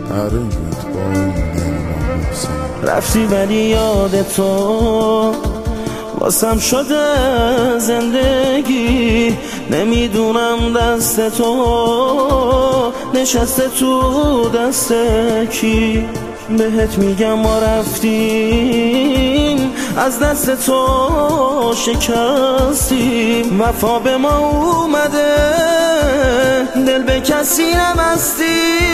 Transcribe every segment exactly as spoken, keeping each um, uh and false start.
عرقت با این رفتی ولی یاد تو واسم شده زندگی، نمیدونم دست تو نشسته تو دست کی. بهت میگم ما رفتیم از دست تو شکستیم، وفا به ما اومده دل به کسی نبستیم،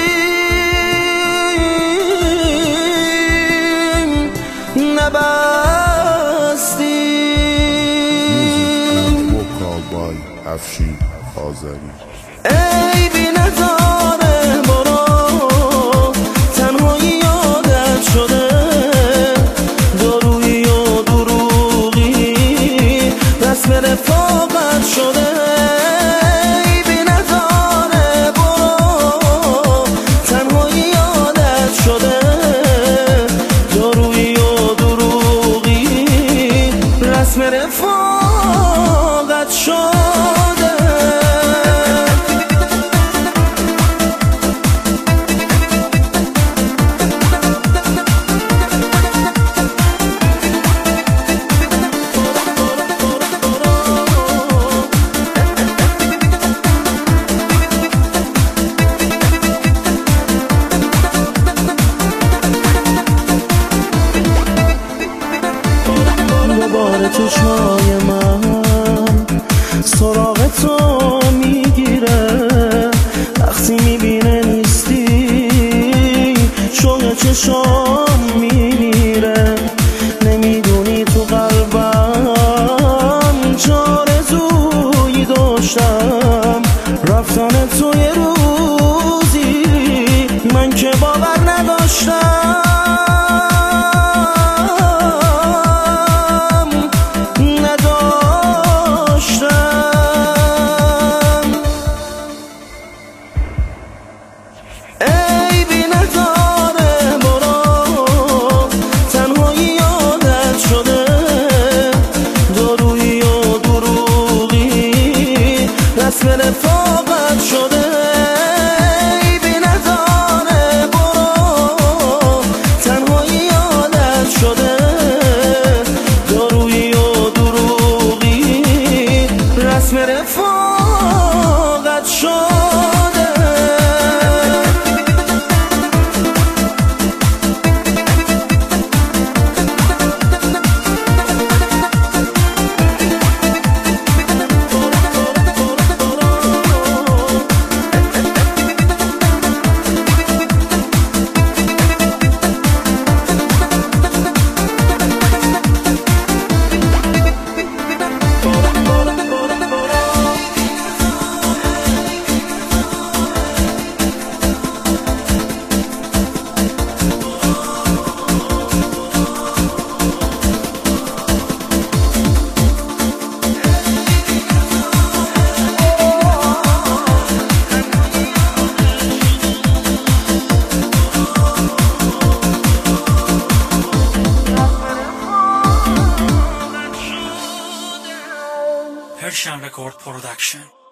نبستیم. مکابای افشین آذری ای بی نداره برو، تنهایی یادت شده، دارویی و دروغی رسم رفاقت شده. ای بی نداره برو، تنهایی یادت شده، دارویی و دروغی رسم رفاقت شده. دوباره چشمای من سراغ تو میگیره، وقتی میبینه نیستی شوق چشام میمیره. نمیدونی تو قلبم چه آرزویی داشتم، رفتن تو یه روزی من که باور نداشتم. ای بی نداره برو، تنهایی یادت شده، دارویی و دروغی رسم رفاقت شده. ای بی نداره برو، تنهایی یادت شده، دارویی و دروغی رسم رفاقت شده. Persian Record Production.